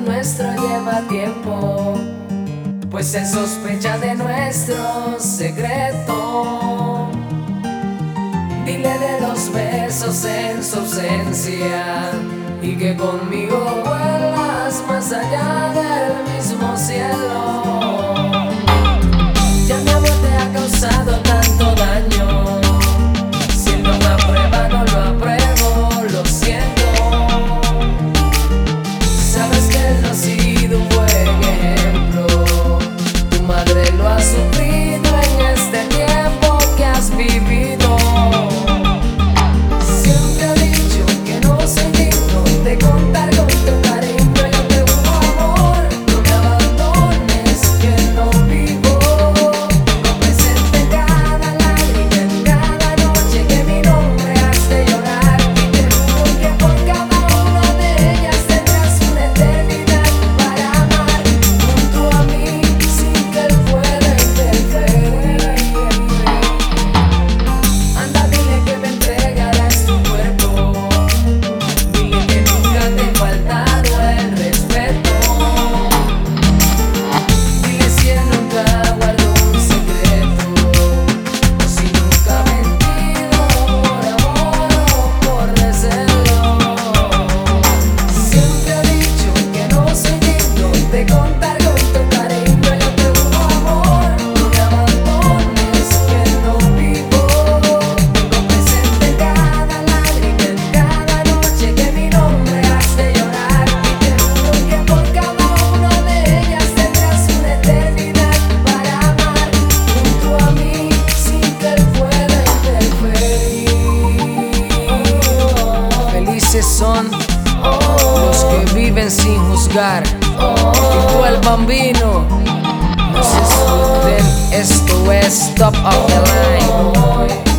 nuestro lleva tiempo, pues se sospecha de nuestro secreto. Dile de los besos en su ausencia y que conmigo vuelas más allá del mismo cielo. Ya mi amor te ha causado tanto daño, siendo una prueba no lo apruebo, lo siento. Sabes que él no ha sido un buen ejemplo, tu madre lo ha sufrido en este tiempo que has vivido. Siempre he dicho que no soy digno de contar con tu cariño. Yo te busco amor, no me abandones, que no vivo. No presente cada lágrima en cada noche que mi nombre hace llorar. Y te juro que por cada una de ellas tendrás una eternidad para amar junto a mí sin que él pueda interferir. Anda, dile que me entregarás tu cuerpo, dile que nunca te he faltado el respeto. Dile si él nunca guardó un secreto, o si nunca ha mentido por amor o por recelo. Siempre he dicho que no soy digno de contar con tu cariño. Yo te busco amor, no me abandones, que no vivo. No presente cada lágrima en cada noche que mi nombre hace llorar. Y te juro que por cada una de ellas tendrás una eternidad para amar junto a mí sin que él pueda interferir. Felices son los que viven sin juzgar, y tú el bambino. No se asusten, esto es Top of the Line.